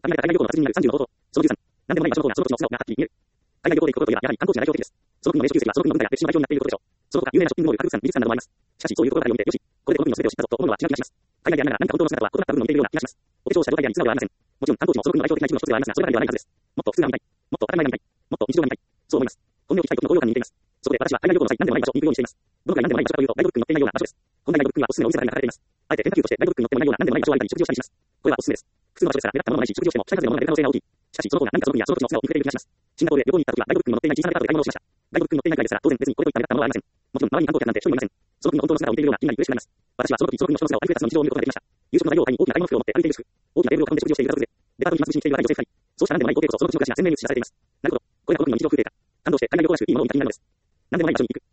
限られた海外旅行の達人になる30の方法。その13、何でもない場所の方がその土地の素顔がはっきり見える。海外旅行で行くことといえば、やはり観光地が代表的です。その国の名所旧跡はその国の文化や歴史の代表になっていることでしょう。その他、有名なショッピングモール、博物館、美術館などもあります。しかし、そういうところから読んで、よし、これでこの国の全てを知ったぞと思うのは違う気がします。海外でありながら何か本当の姿は異なった部分を見ているような気がします。お化粧した状態ではに素顔はありません。もちろん観光地もその国の代表的な一部の一つではありますが、それだけではないはずです。もっと普通が見たい。もっと当たり前が見たい。もっと日常が見たい。そう思います。本音を聞きたい時の高揚感に似ています。そこで私は海外旅行の際、何でもない場所に行くようにしています。どのくらい何でもない場所かというと、ガイドブックに載っていないような場所です。こんなガイドブックにはおすすめのお店が書かれています。あえて変化球としてガイドブックに載ってもないような何でもない場所を選んだり食事をしたりします。これはおすすめです。普通の場所ですから、目立ったものがないし、食事をしても北風のものが出る可能性が大きい。しかし、その方が何かその国やその土地の素顔を見つけれる気がします。シンガポールへ旅行に行った時は、ガイドブックにも載っていない小さなデパートで買い物をしました。ガイドブックに載っていないくらいですから、当然別にこれといった目立ったものはありません。もちろん、周りに観光客なんて一人もいません。その国の本当の姿を見ているような気になり嬉しくなります。私はその時、その国の人の素顔をありふれたちの日常を見ることができました。夕食の材料を買いに大きな買い物服を持って歩いている主婦。大きなテーブルを囲んで食事をしている家族で。デパートに暇つぶしに来ている若い女性二人。そうした何でもない光景こそその土地の暮らしが鮮明に映し出されています。なるほど。これがこの国の日常風景か。感動して海外旅行らしくいいものを見た気になるのです。何でもない場所に行く。